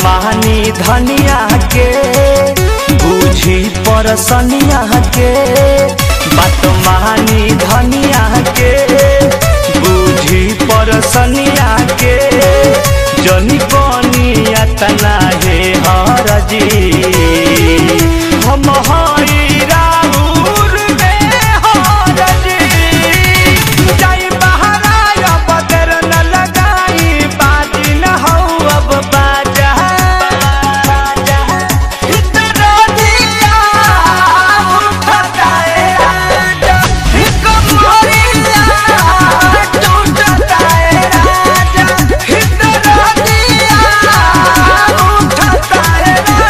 मानी धनिया के बूझी परसनिया के बात मानी धनिया के बूझी परसनिया के जनी बनिया तना हे हरजी हम हई राउर में हरजी जाई बहराया बदर न लगाई बाजी न हो अब बाजा इतना दिया उठता है राजा कमरिया टूटता है राजा इतना दिया उठता है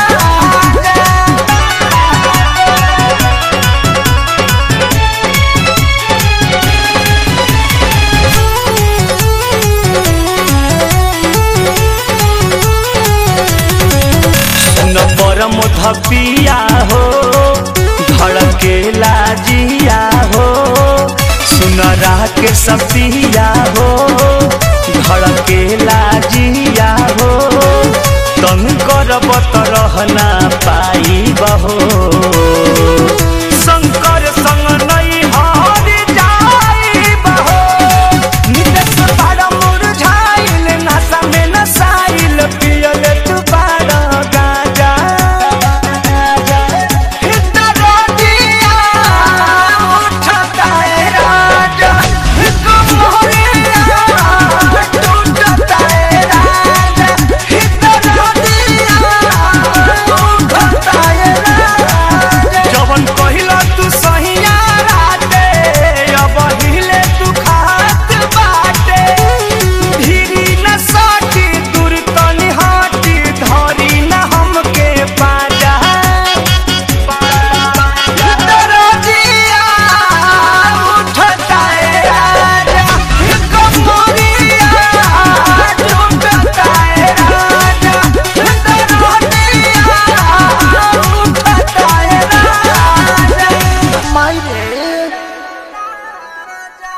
न परम धपिया हो धड़के लाजिया हो सुनरा के सपिया हो धड़के लाजिया हो तंग करब त रहना